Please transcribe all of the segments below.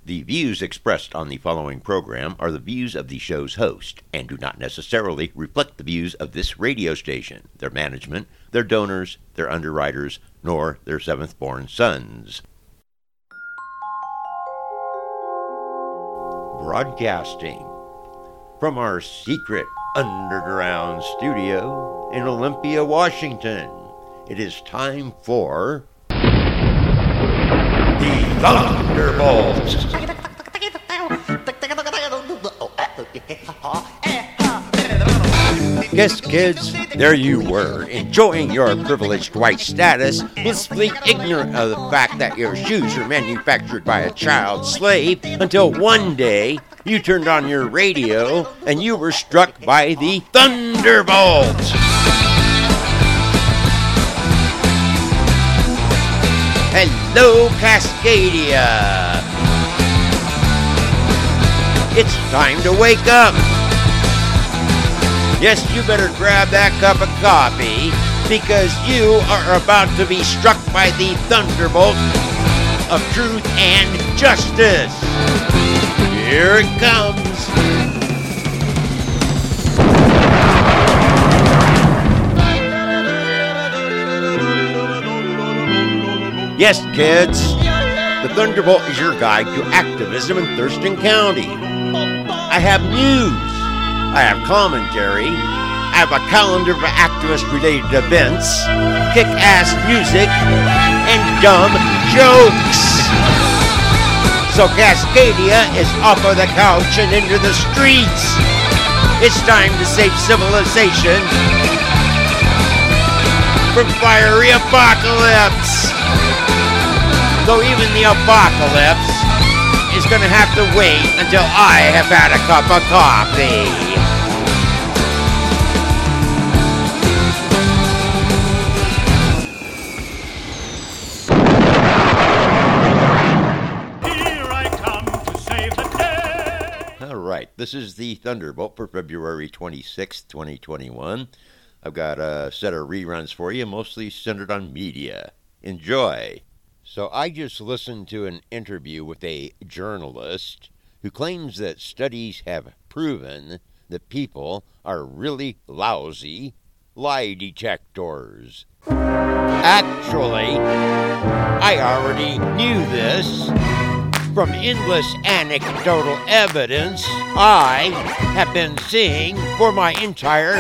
The views expressed on the following program are the views of the show's host and do not necessarily reflect the views of this radio station, their management, their donors, their underwriters, nor their seventh-born sons. Broadcasting from our secret underground studio in Olympia, Washington, it is time for the Thunderbolts. Yes, kids, there you were, enjoying your privileged white status, blissfully ignorant of the fact that your shoes are manufactured by a child slave, until one day you turned on your radio and you were struck by the Thunderbolts. Hello, Cascadia. It's time to wake up. Yes, you better grab that cup of coffee because you are about to be struck by the thunderbolt of truth and justice. Here it comes. Yes, kids, the Thunderbolt is your guide to activism in Thurston County. I have news. I have commentary. I have a calendar of activist-related events, kick-ass music, and dumb jokes. So Cascadia is off of the couch and into the streets. It's time to save civilization from fiery apocalypse. Though even the apocalypse is going to have to wait until I have had a cup of coffee. Here I come to save the day. All right, this is the Thunderbolt for February 26th, 2021. I've got a set of reruns for you, mostly centered on media. Enjoy. So I just listened to an interview with a journalist who claims that studies have proven that people are really lousy lie detectors. Actually, I already knew this. From endless anecdotal evidence I have been seeing for my entire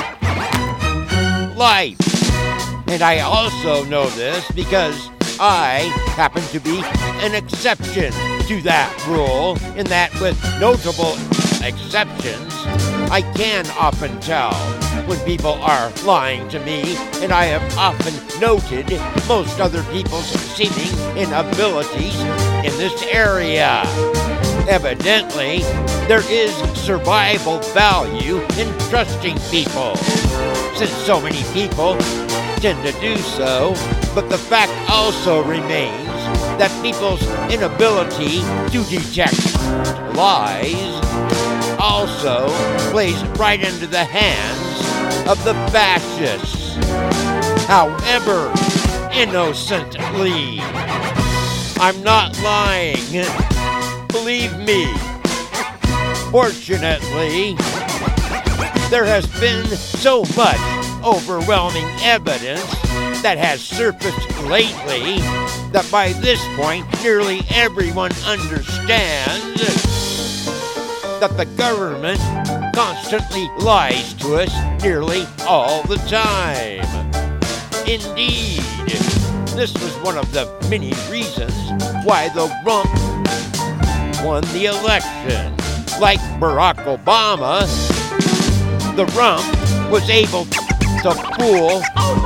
life. And I also know this because I happen to be an exception to that rule, in that with notable exceptions, I can often tell when people are lying to me, and I have often noted most other people's seeming inabilities in this area. Evidently, there is survival value in trusting people, since so many people tend to do so, but the fact also remains that people's inability to detect lies also plays right into the hands of the fascists. However innocently, I'm not lying. Believe me. Fortunately, there has been so much overwhelming evidence that has surfaced lately that by this point nearly everyone understands that the government constantly lies to us nearly all the time. Indeed, this was one of the many reasons why the rump won the election. Like Barack Obama, the rump was able to fool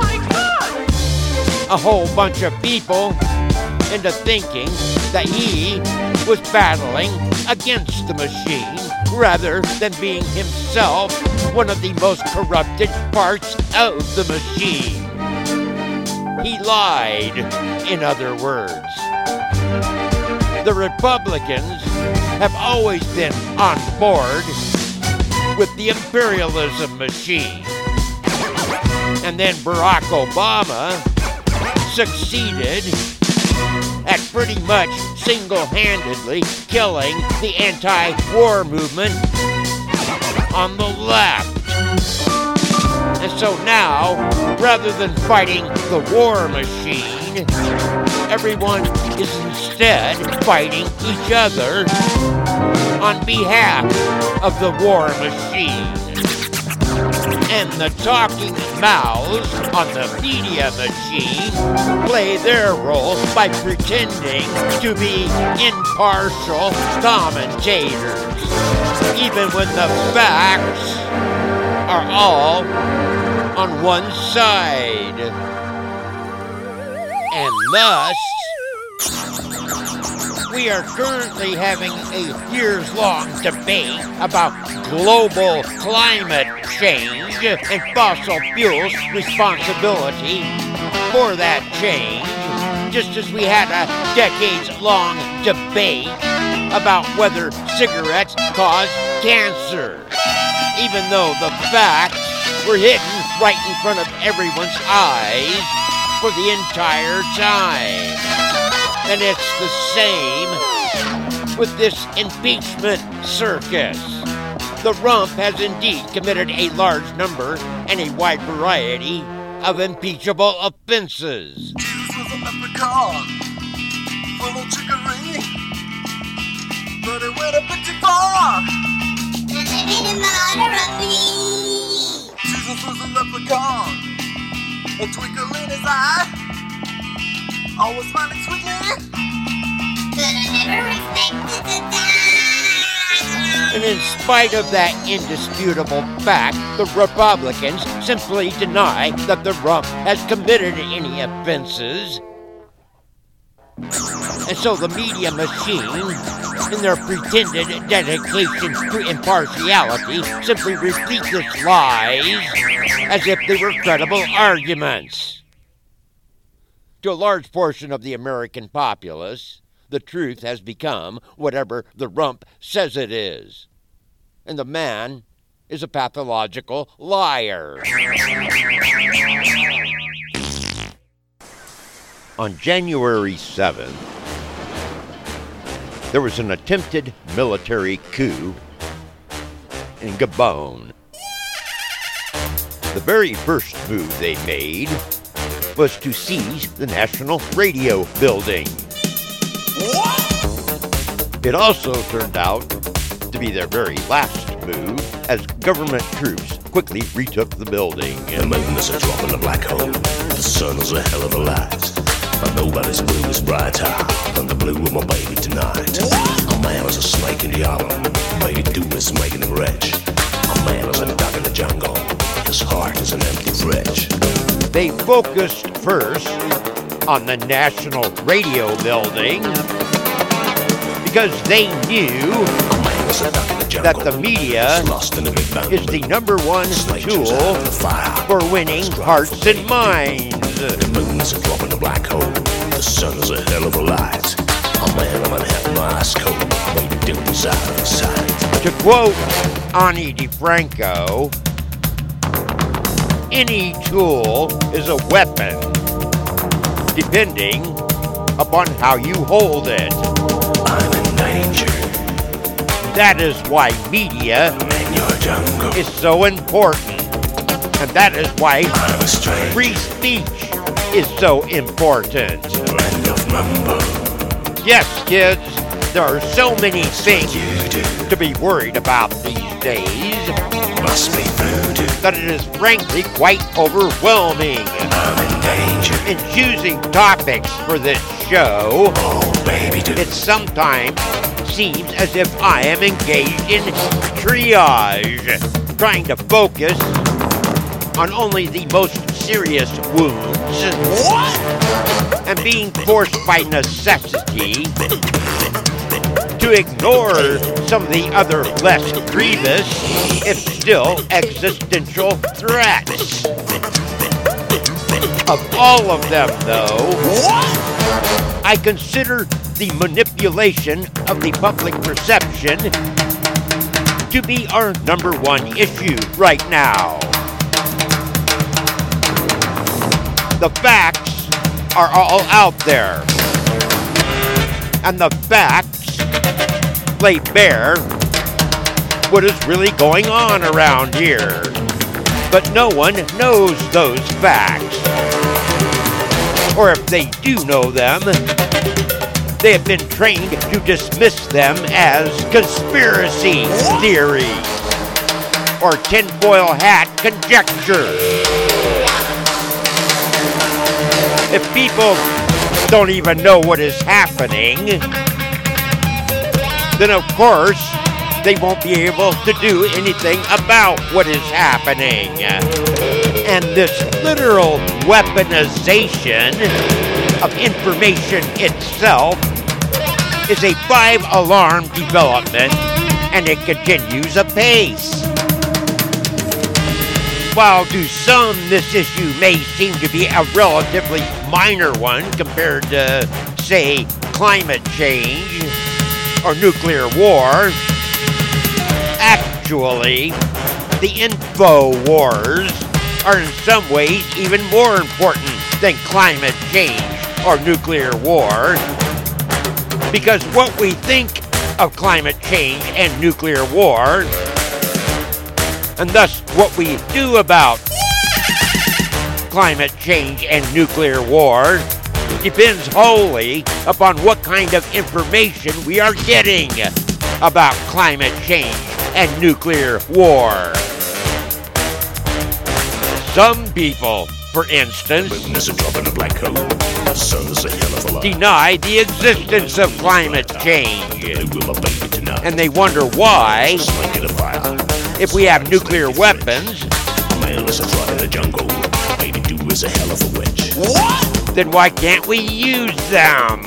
a whole bunch of people into thinking that he was battling against the machine rather than being himself one of the most corrupted parts of the machine. He lied, in other words. The Republicans have always been on board with the imperialism machine. And then Barack Obama succeeded at pretty much single-handedly killing the anti-war movement on the left. And so now, rather than fighting the war machine, everyone is instead fighting each other on behalf of the war machine. And the talking mouths on the media machine play their role by pretending to be impartial commentators, even when the facts are all on one side. And thus, we are currently having a years-long debate about global climate change and fossil fuels' responsibility for that change, just as we had a decades-long debate about whether cigarettes cause cancer, even though the facts were hidden right in front of everyone's eyes for the entire time. And it's the same with this impeachment circus. The rump has indeed committed a large number and a wide variety of impeachable offenses. Jesus was a leprechaun, full of trickery, but it went a bit too far. And they made him honor of me. Jesus was a leprechaun, a twinkle in his eye, always smiling sweetly, but I never expected to die. And in spite of that indisputable fact, the Republicans simply deny that the rump has committed any offenses. And so the media machine, in their pretended dedication to impartiality, simply repeats its lies as if they were credible arguments. To a large portion of the American populace, the truth has become whatever the rump says it is. And the man is a pathological liar. On January 7th, there was an attempted military coup in Gabon. The very first move they made was to seize the National Radio Building. It also turned out to be their very last move, as government troops quickly retook the building. The moon is a drop in a black hole. The sun is a hell of a light. But nobody's blue is brighter than the blue of my baby tonight. A man is a snake in the island. Baby do is making him rich. A man is a dog in the jungle. His heart is an empty fridge. They focused first on the National Radio Building because they knew that the media is the number one tool for winning hearts and minds. The moon is a drop in a black hole. The sun is a hell of a light. A man of Manhattan ice cold. Baby do is out of sight. To quote Ani DiFranco, any tool is a weapon, depending upon how you hold it. I'm in danger. That is why media In your jungle. is so important, and that is why I'm a stranger. free speech is so important. Friend of Mumbo. Yes, kids, there are so many things You do. to be worried about these days Must be voodoo. that it is frankly quite overwhelming. I'm in danger. In choosing topics for this show, Oh, baby do. it sometimes seems as if I am engaged in triage, trying to focus on only the most serious wounds, and being forced by necessity to ignore some of the other less grievous, if still existential threats. Of all of them, though, I consider the manipulation of the public perception to be our number one issue right now. The facts are all out there. And the facts lay bare what is really going on around here. But no one knows those facts. Or if they do know them, they have been trained to dismiss them as conspiracy theories or tinfoil hat conjecture. If people don't even know what is happening, then of course they won't be able to do anything about what is happening. And this literal weaponization of information itself is a 5-alarm development, and it continues apace. While to some this issue may seem to be a relatively minor one compared to, say, climate change or nuclear war, actually, the info wars are in some ways even more important than climate change or nuclear war, because what we think of climate change and nuclear war, and thus what we do about climate change and nuclear war, depends wholly upon what kind of information we are getting about climate change and nuclear war. Some people, for instance, deny the existence of climate change. And they wonder why, if we have nuclear weapons, then why can't we use them?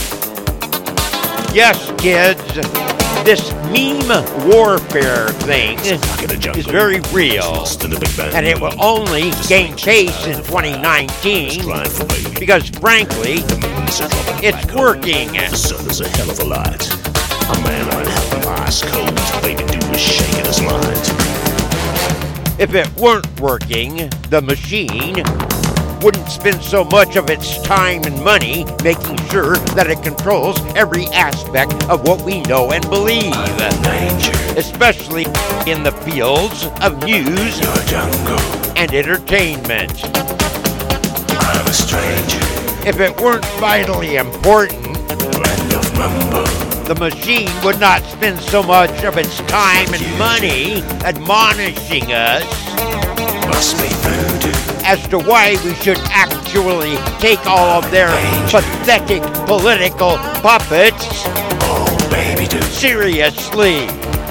Yes, kids, this meme warfare thing is very real, and it will only gain pace in 2019 because, frankly, it's working. The sun is a hell of a light. A man on hell ice cold, baby, do is shaking his mind. If it weren't working, the machine wouldn't spend so much of its time and money making sure that it controls every aspect of what we know and believe, especially in the fields of news and entertainment. I'm a stranger. If it weren't vitally important, the machine would not spend so much of its time and money admonishing us Must be voodoo. as to why we should actually take all of their pathetic political puppets Oh, baby, do. seriously.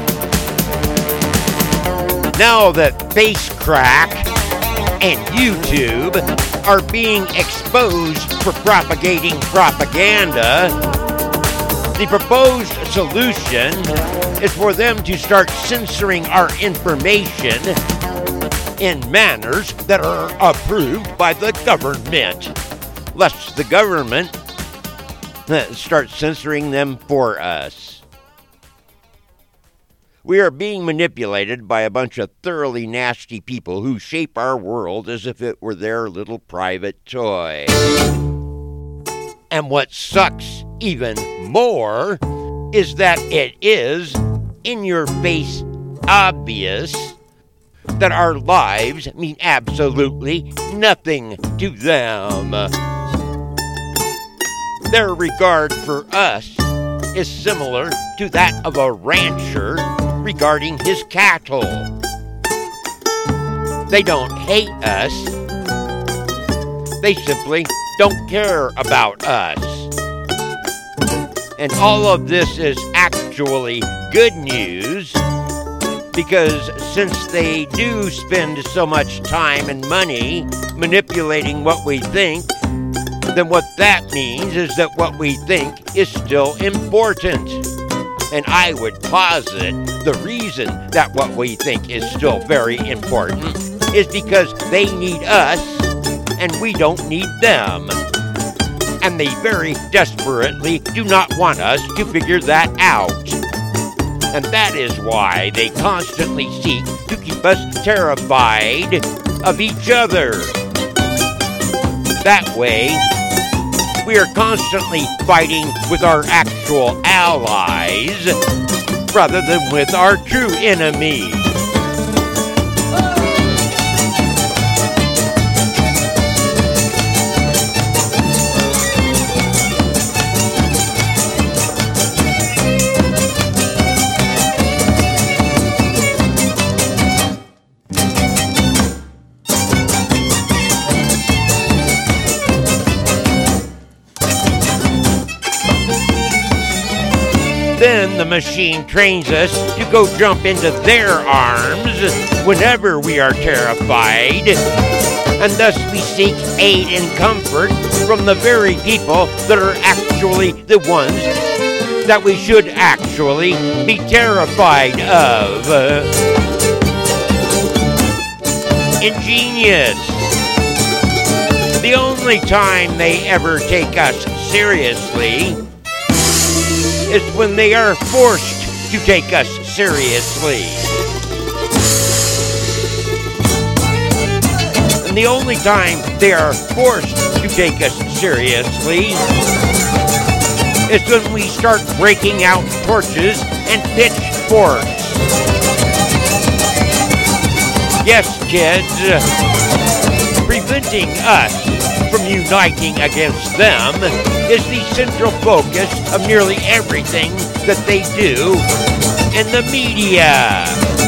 Now that FaceCrack and YouTube are being exposed for propagating propaganda, the proposed solution is for them to start censoring our information in manners that are approved by the government, lest the government start censoring them for us. We are being manipulated by a bunch of thoroughly nasty people who shape our world as if it were their little private toy. And what sucks even more is that it is in your face obvious that our lives mean absolutely nothing to them. Their regard for us is similar to that of a rancher regarding his cattle. They don't hate us. They simply don't care about us. And all of this is actually good news, because since they do spend so much time and money manipulating what we think, then what that means is that what we think is still important. And I would posit the reason that what we think is still very important is because they need us and we don't need them. And they very desperately do not want us to figure that out. And that is why they constantly seek to keep us terrified of each other. That way, we are constantly fighting with our actual allies rather than with our true enemy. Then the machine trains us to go jump into their arms whenever we are terrified, and thus we seek aid and comfort from the very people that are actually the ones that we should actually be terrified of. Ingenious. The only time they ever take us seriously is when they are forced to take us seriously. And the only time they are forced to take us seriously is when we start breaking out torches and pitchforks. Yes, kids, preventing us from uniting against them is the central focus of nearly everything that they do in the media.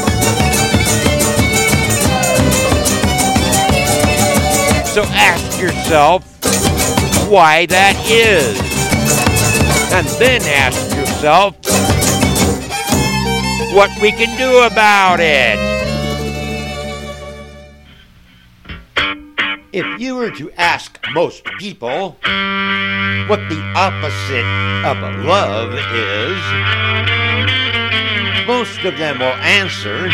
So ask yourself why that is, and then ask yourself what we can do about it. If you were to ask most people what the opposite of love is, most of them will answer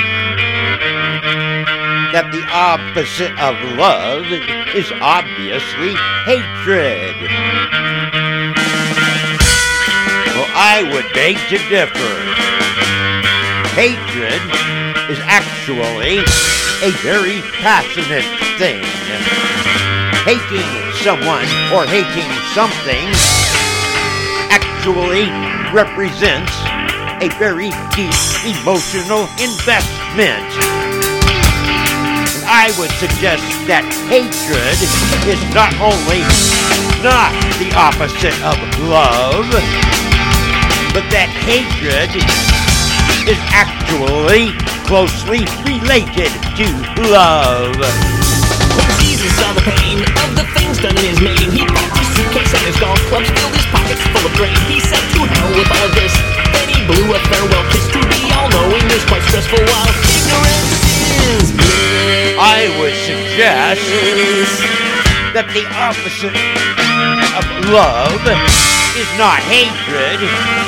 that the opposite of love is obviously hatred. Well, I would beg to differ. Hatred is actually a very passionate thing. Hating someone or hating something actually represents a very deep emotional investment. And I would suggest that hatred is not only not the opposite of love, but that hatred is actually closely related to love. Jesus saw the pain of the things done in his name. He packed his suitcase and his golf clubs, filled his pockets full of grain. He said, to hell with all of this. Then he blew a farewell kiss. To be all-knowing is quite stressful, while ignorance is bliss. I would suggest that the opposite of love is not hatred.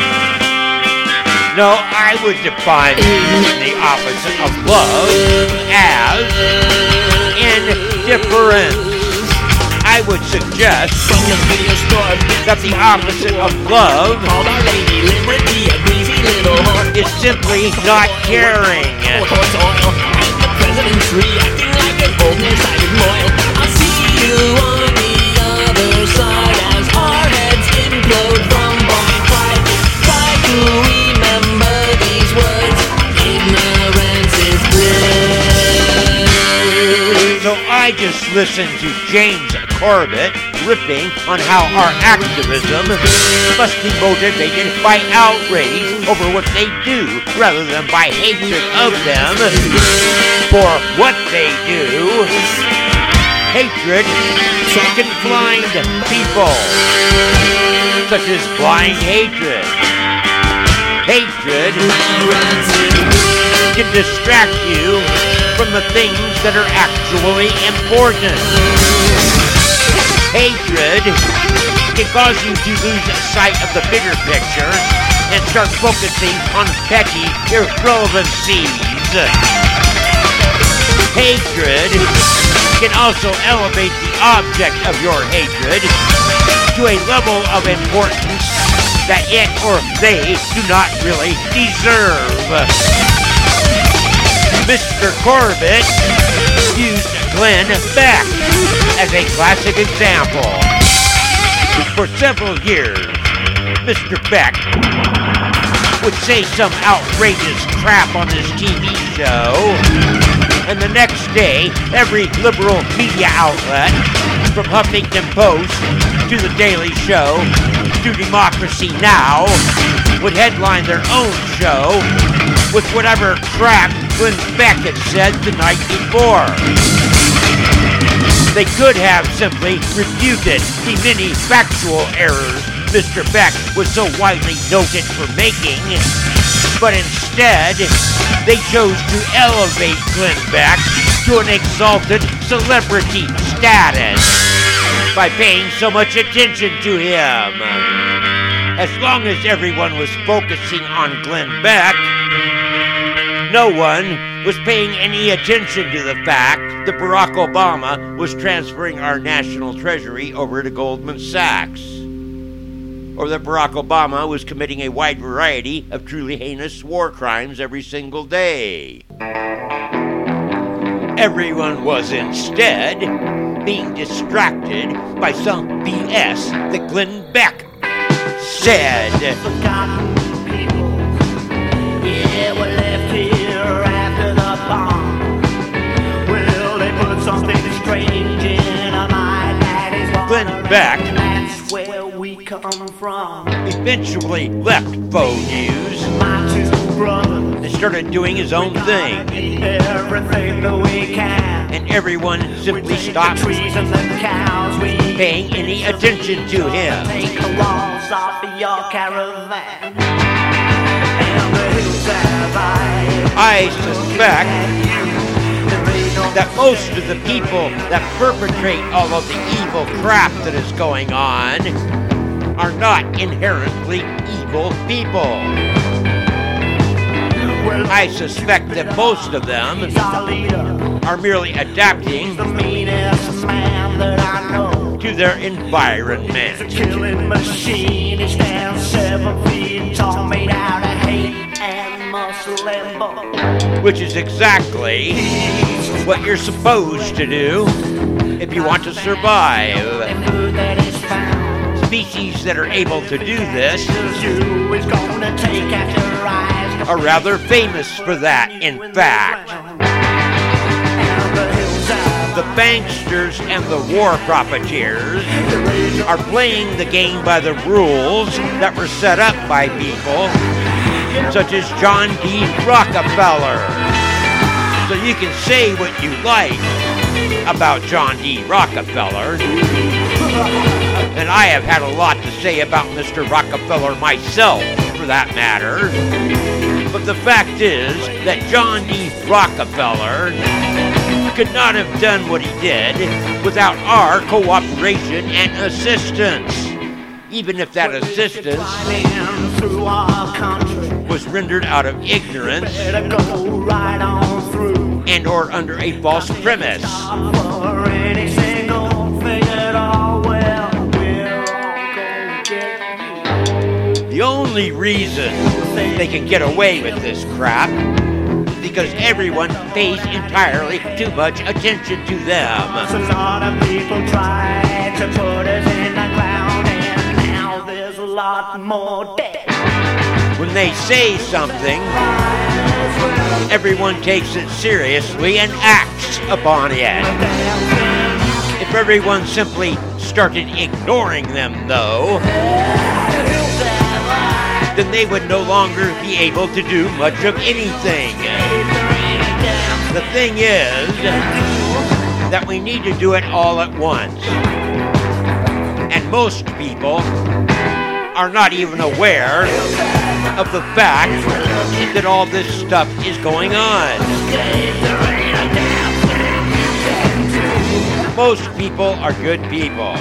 No, I would define the opposite of love as indifference. I would suggest From the video store that the opposite of love called Our Lady Liberty a greasy little whore. is simply not caring. Horse oil and the president's reacting like an old nearsighted moil. I'll see you on the other side as our heads implode from blind pride. Try to remember these words. Ignorance is bliss. So I just listened to James Corbett ripping on how our activism must be motivated by outrage over what they do rather than by hatred of them for what they do. Hatred can blind people, such as blind hatred. Hatred can distract you from the things that are actually important. Hatred can cause you to lose sight of the bigger picture and start focusing on petty irrelevancies. Hatred can also elevate the object of your hatred to a level of importance that it or they do not really deserve. Mr. Corbett used Glenn Beck as a classic example. For several years, Mr. Beck would say some outrageous crap on his TV show, and the next day, every liberal media outlet, from Huffington Post to The Daily Show to Democracy Now!, would headline their own show with whatever crap Glenn Beck had said the night before. They could have simply refuted the many factual errors Mr. Beck was so widely noted for making, but instead, they chose to elevate Glenn Beck to an exalted celebrity status by paying so much attention to him. As long as everyone was focusing on Glenn Beck, no one was paying any attention to the fact that Barack Obama was transferring our national treasury over to Goldman Sachs, or that Barack Obama was committing a wide variety of truly heinous war crimes every single day. Everyone was instead being distracted by some BS that Glenn Beck said. Forgotten people, yeah, we're left here after the bomb. Well, they put something strange in my daddy's water. Glenn Beck, that's where we come from. eventually left Faux News My two brothers, and started doing his own thing, everything that we can. and everyone simply stopped Trees and the cows we paying any attention to him. take the walls off of your caravan. And the hills have I suspect that most of the people that perpetrate all of the evil crap that is going on are not inherently evil people. I suspect that most of them our leader, are merely adapting the meanest man that I know. to their environment. Killing machine, he stands 7 feet tall, made out of hate and muscle and bone. Which is exactly what you're supposed to do if you want to survive. Food that is found, Species that are able to do this you is gonna take after eyes. are rather famous for that, in fact. And the hills have The banksters and the war profiteers are playing the game by the rules that were set up by people such as John D. Rockefeller. So you can say what you like about John D. Rockefeller, and I have had a lot to say about Mr. Rockefeller myself, for that matter. But the fact is that John D. Rockefeller could not have done what he did without our cooperation and assistance, even if that assistance flying through our country. was rendered out of ignorance Better go right on through. and or under a false premise. For any single thing at all, well, we're all gonna get you. The only reason they can get away with this crap is because everyone pays entirely too much attention to them. A lot of people try to put us in the ground, and now there's a lot more dead. When they say something, everyone takes it seriously and acts upon it. If everyone simply started ignoring them, though, then they would no longer be able to do much of anything. The thing is that we need to do it all at once. And most people are not even aware of the fact that all this stuff is going on. Most people are good people.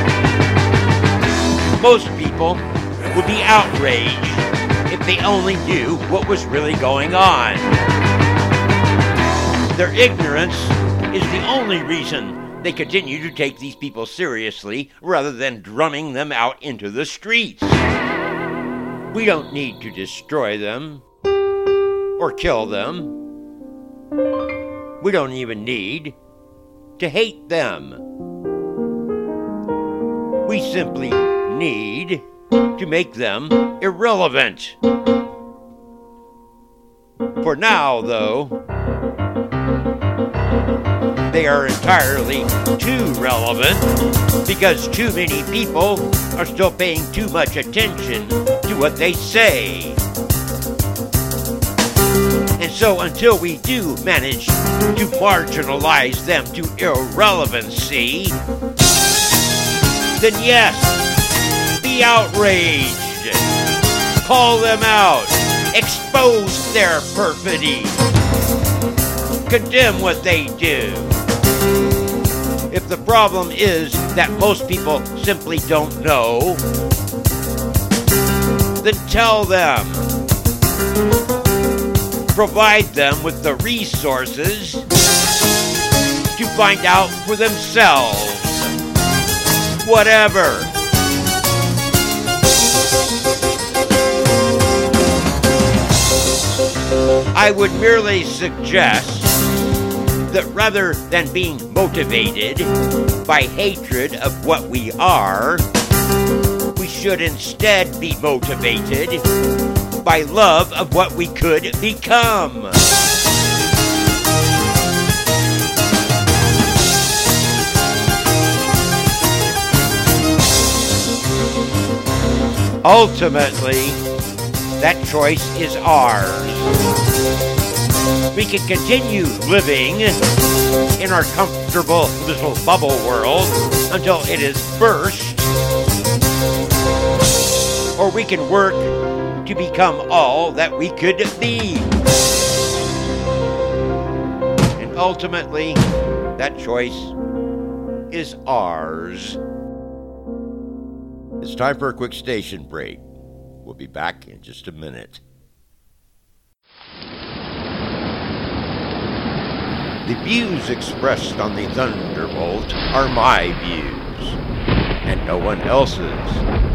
Most people would be outraged if they only knew what was really going on. Their ignorance is the only reason they continue to take these people seriously rather than drumming them out into the streets. We don't need to destroy them or kill them. We don't even need to hate them. We We simply need to make them irrelevant. For now, though, they are entirely too relevant because too many people are still paying too much attention to what they say. And so until we do manage to marginalize them to irrelevancy, then yes, be outraged, call them out, expose their perfidy, condemn what they do. If the problem is that most people simply don't know, then tell them. Provide them with the resources to find out for themselves. Whatever. I would merely suggest that rather than being motivated by hatred of what we are, we should instead be motivated by love of what we could become. Ultimately, that choice is ours. We can continue living in our comfortable little bubble world until it is burst, or we can work to become all that we could be. And ultimately, that choice is ours. It's time for a quick station break. We'll be back in just a minute. The views expressed on the Thunderbolt are my views, and no one else's.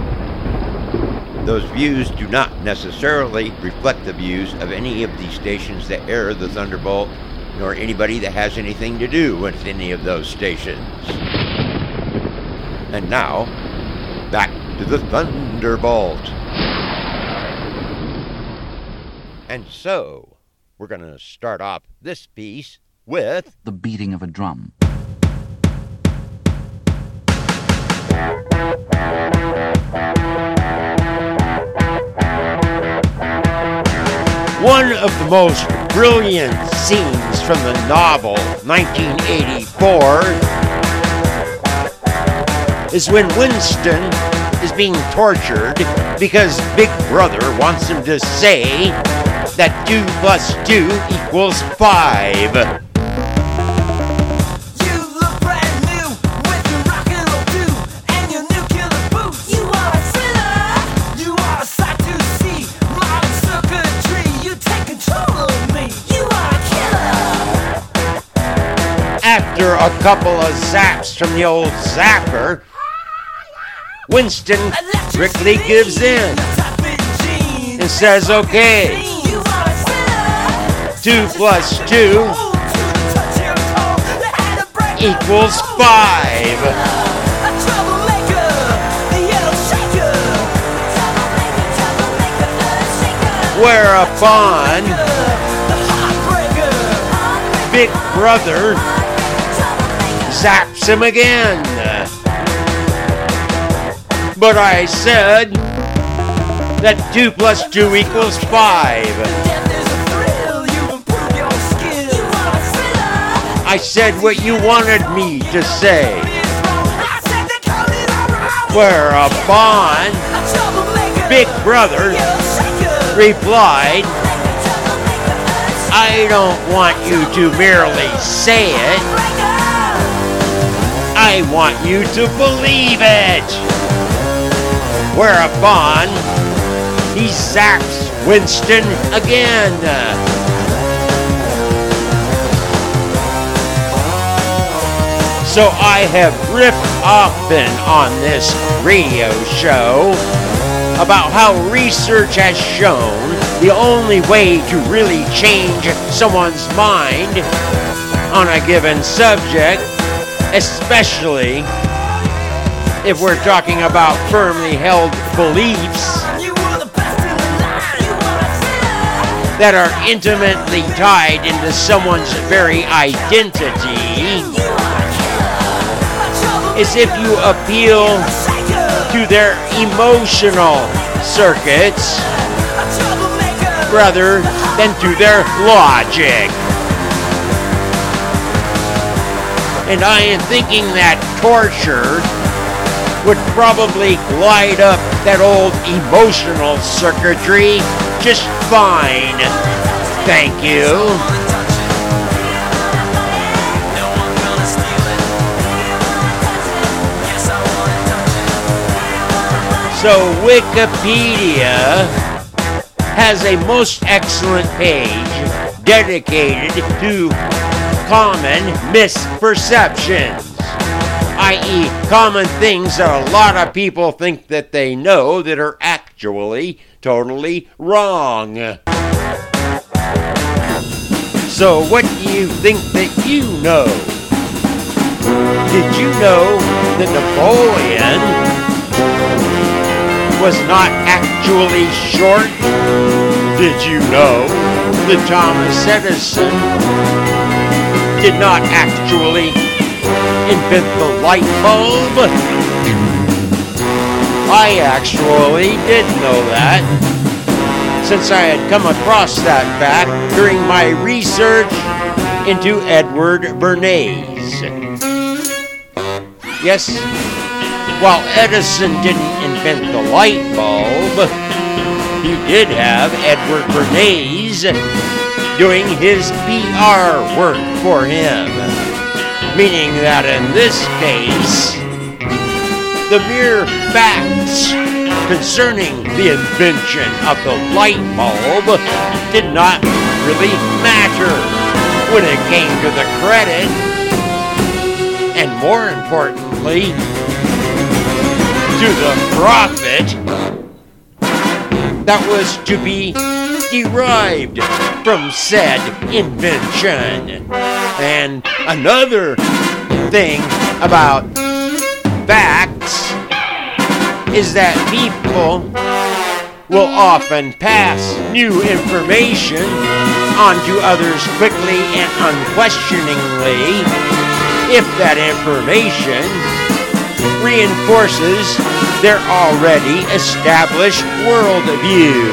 Those views do not necessarily reflect the views of any of the stations that air the Thunderbolt, nor anybody that has anything to do with any of those stations. And now, back to the Thunderbolt. And so, we're going to start off this piece with the beating of a drum. one of the most brilliant scenes from the novel 1984 is when Winston is being tortured because Big Brother wants him to say that 2 + 2 = 5. After a couple of zaps from the old zapper, Winston quickly gives in and says, okay, 2 + 2 = 5. Whereupon Big Brother zaps him again. But I said that 2 + 2 = 5. I said what you wanted me to say. Whereupon Big Brother replied, I don't want you to merely say it. I want you to believe it. Whereupon he zaps Winston again. So I have ripped often on this radio show about how research has shown the only way to really change someone's mind on a given subject, especially if we're talking about firmly held beliefs that are intimately tied into someone's very identity, is if you appeal to their emotional circuits rather than to their logic. And I am thinking that torture would probably light up that old emotional circuitry just fine. Thank you. So Wikipedia has a most excellent page dedicated to common misperceptions, i.e. common things that a lot of people think that they know that are actually totally wrong. So what do you think that you know? Did you know that Napoleon was not actually short? Did you know that Thomas Edison did not actually invent the light bulb? I actually did know that, since I had come across that fact during my research into Edward Bernays. Yes, while Edison didn't invent the light bulb, he did have Edward Bernays doing his PR work for him. Meaning that in this case, the mere facts concerning the invention of the light bulb did not really matter when it came to the credit, and more importantly, to the profit that was to be derived from said invention. And another thing about facts is that people will often pass new information onto others quickly and unquestioningly if that information reinforces their already established worldview.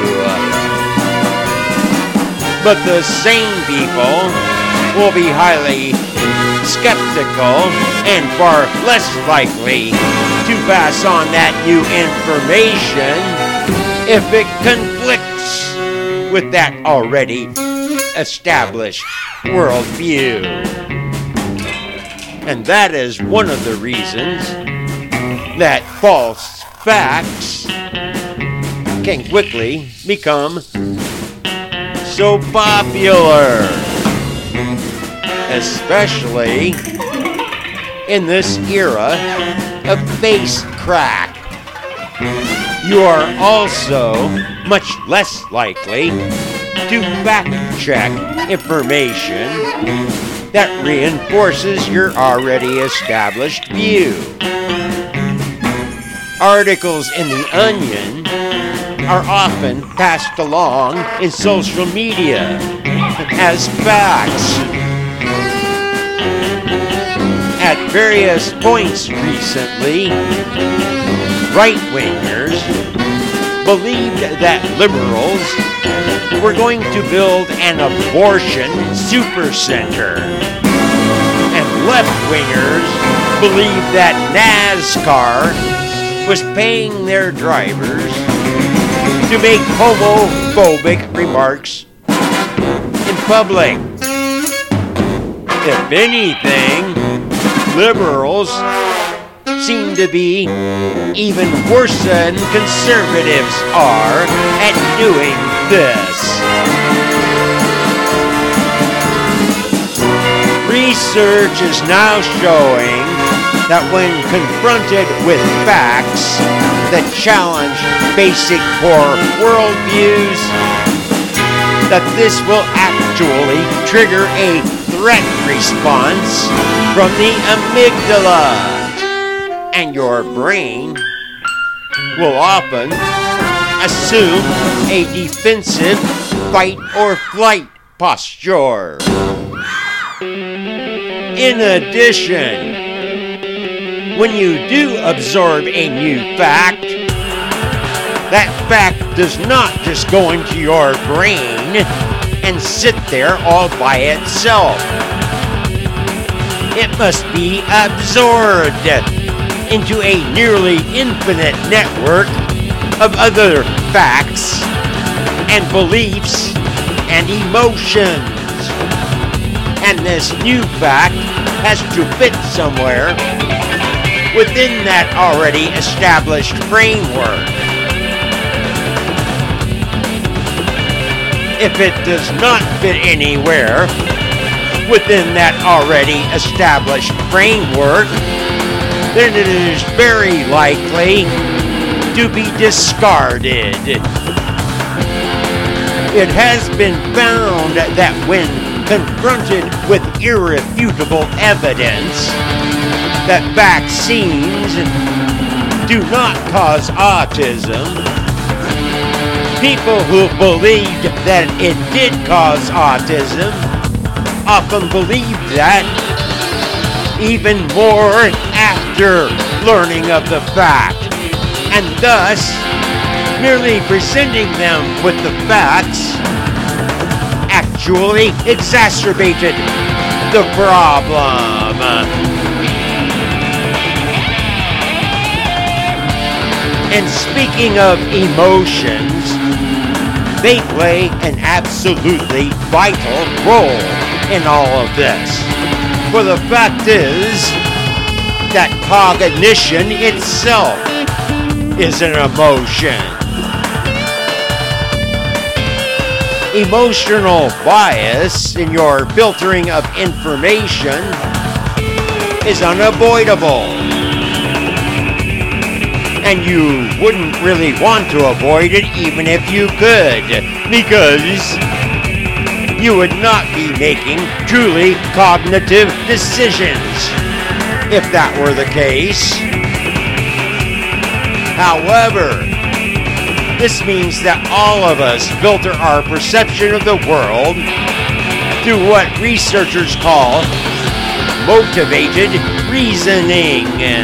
But the same people will be highly skeptical and far less likely to pass on that new information if it conflicts with that already established worldview. And that is one of the reasons that false facts can quickly become so popular, especially in this era of face crack. You are also much less likely to fact check information that reinforces your already established view. Articles in The Onion are often passed along in social media as facts. At various points recently, right-wingers believed that liberals were going to build an abortion supercenter, and left-wingers believed that NASCAR was paying their drivers to make homophobic remarks in public. If anything, liberals seem to be even worse than conservatives are at doing this. Research is now showing that when confronted with facts that challenge basic core worldviews, that this will actually trigger a threat response from the amygdala. and your brain will often assume a defensive fight or flight posture. In addition, when you do absorb a new fact, that fact does not just go into your brain and sit there all by itself. It must be absorbed into a nearly infinite network of other facts and beliefs and emotions. And this new fact has to fit somewhere within that already established framework. If it does not fit anywhere within that already established framework, then it is very likely to be discarded. It has been found that when confronted with irrefutable evidence that vaccines do not cause autism, people who believed that it did cause autism often believed that even more after learning of the fact, and thus merely presenting them with the facts actually exacerbated the problem. And speaking of emotions, they play an absolutely vital role in all of this. For the fact is that cognition itself is an emotion. Emotional bias in your filtering of information is unavoidable. And you wouldn't really want to avoid it even if you could, because you would not be making truly cognitive decisions if that were the case. However, this means that all of us filter our perception of the world through what researchers call motivated reasoning.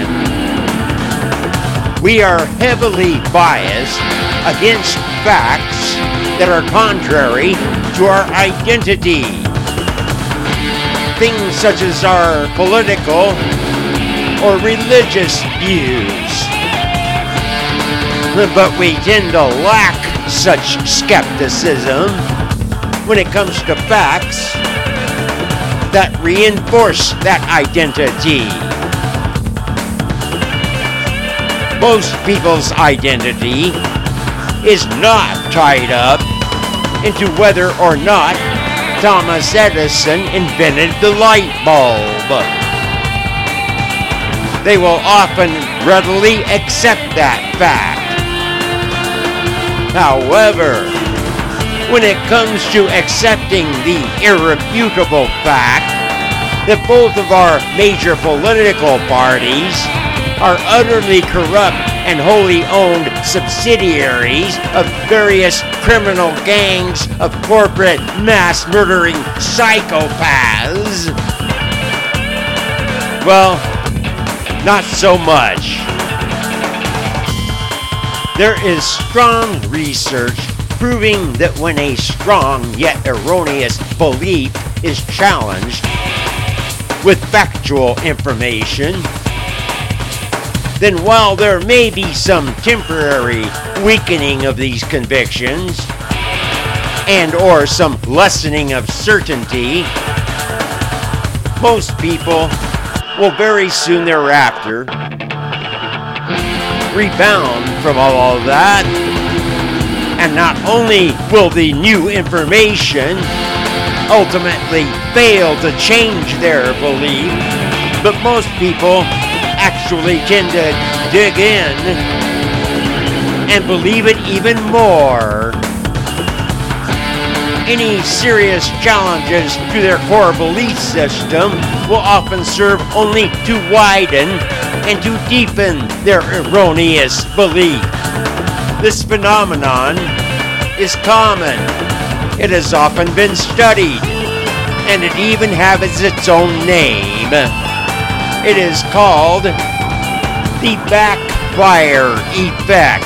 We are heavily biased against facts that are contrary to our identity. Things such as our political or religious views. But we tend to lack such skepticism when it comes to facts that reinforce that identity. Most people's identity is not tied up into whether or not Thomas Edison invented the light bulb. They will often readily accept that fact. However, when it comes to accepting the irrefutable fact that both of our major political parties are utterly corrupt and wholly owned subsidiaries of various criminal gangs of corporate mass murdering psychopaths, well, not so much. There is strong research proving that when a strong yet erroneous belief is challenged with factual information, then while there may be some temporary weakening of these convictions and or some lessening of certainty, most people will very soon thereafter rebound from all of that, and not only will the new information ultimately fail to change their belief, but most people actually tend to dig in and believe it even more. Any serious challenges to their core belief system will often serve only to widen and to deepen their erroneous belief. This phenomenon is common. It has often been studied, and it even has its own name. It is called the backfire effect.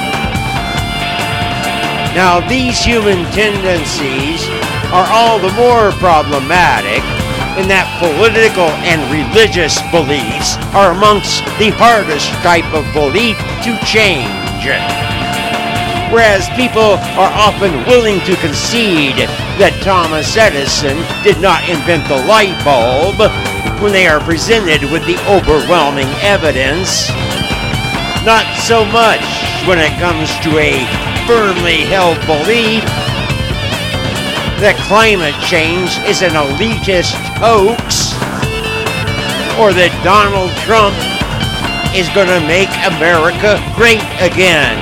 Now, these human tendencies are all the more problematic in that political and religious beliefs are amongst the hardest type of belief to change. Whereas people are often willing to concede that Thomas Edison did not invent the light bulb when they are presented with the overwhelming evidence, not so much when it comes to a firmly held belief that climate change is an elitist hoax, or that Donald Trump is going to make America great again.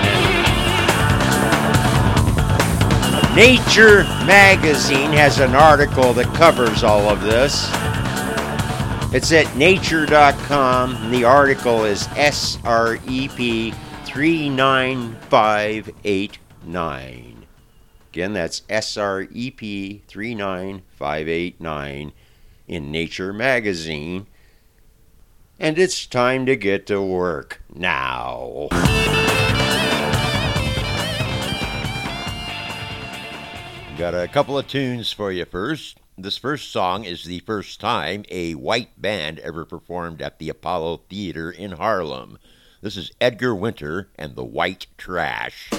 Nature magazine has an article that covers all of this. It's at nature.com, and the article is SREP 39589. Again, that's SREP 39589 in Nature magazine. And it's time to get to work now. Got a couple of tunes for you first. This first song is the first time a white band ever performed at the Apollo Theater in Harlem. This is Edgar Winter and the White Trash.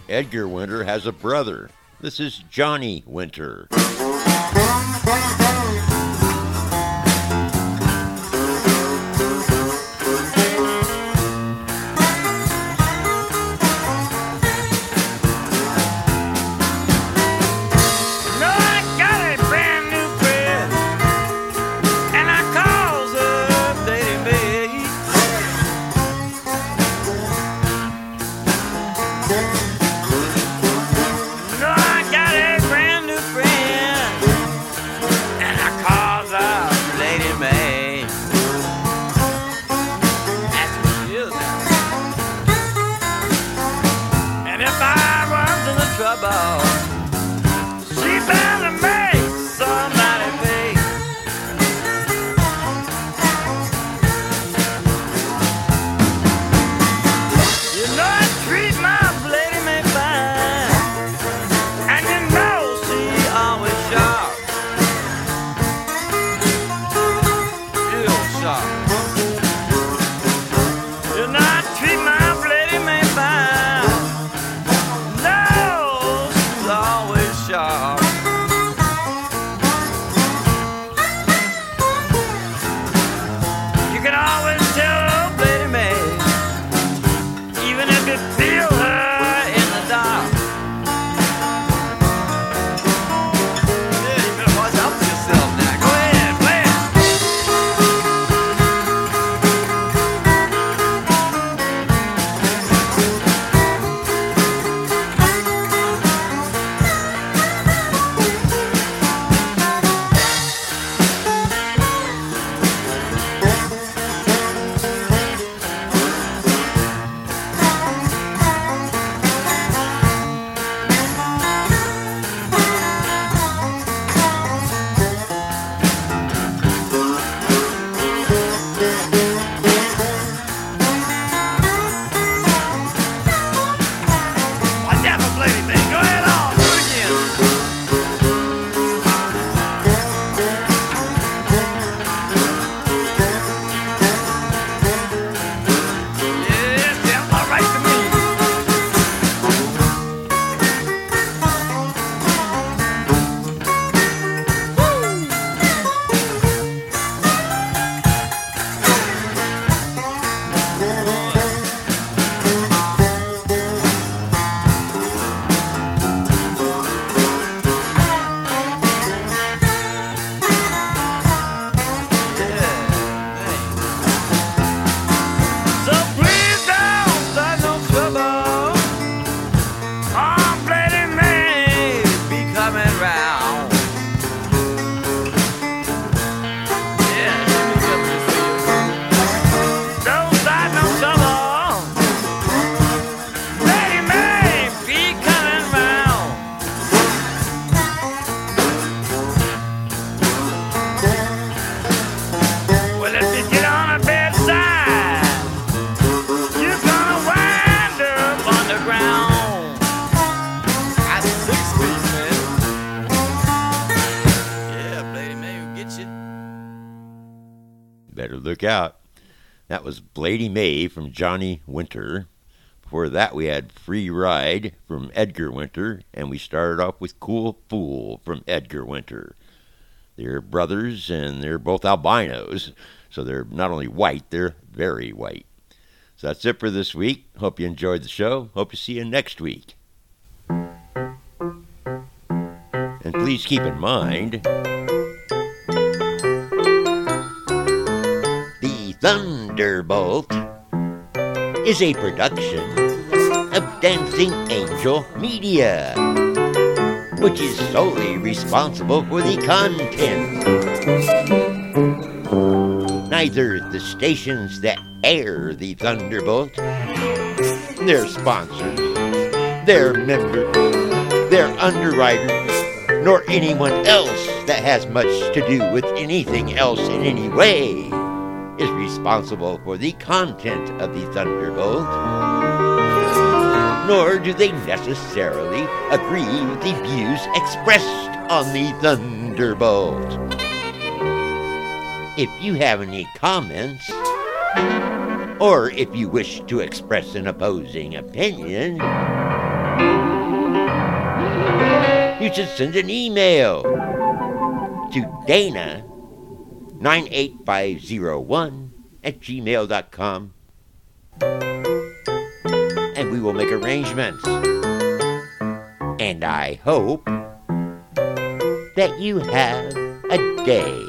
Edgar Winter has a brother. This is Johnny Winter. Better look out. That was Lady May from Johnny Winter. Before that, we had Free Ride from Edgar Winter, and we started off with Cool Fool from Edgar Winter. They're brothers, and they're both albinos, so they're not only white, they're very white. So that's it for this week. Hope you enjoyed the show. Hope to see you next week. And please keep in mind, The Thunderbolt is a production of Dancing Angel Media, which is solely responsible for the content. Neither the stations that air the Thunderbolt, their sponsors, their members, their underwriters, nor anyone else that has much to do with anything else in any way is responsible for the content of the Thunderbolt, nor do they necessarily agree with the views expressed on the Thunderbolt. If you have any comments, or if you wish to express an opposing opinion, You should send an email to Dana98501@gmail.com, and we will make arrangements. And I hope that you have a day.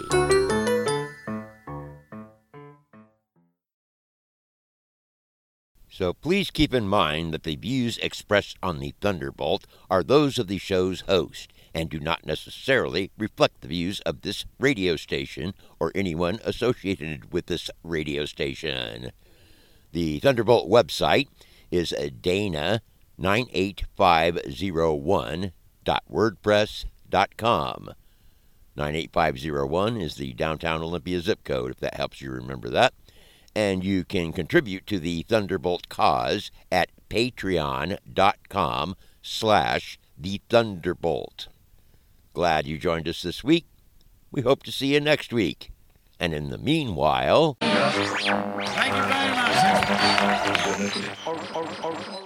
So please keep in mind that the views expressed on the Thunderbolt are those of the show's host and do not necessarily reflect the views of this radio station or anyone associated with this radio station. The Thunderbolt website is dana98501.wordpress.com. 98501 is the downtown Olympia zip code, if that helps you remember that. And you can contribute to the Thunderbolt cause at patreon.com/thethunderbolt. Glad you joined us this week. We hope to see you next week. And in the meanwhile... Thank you very much.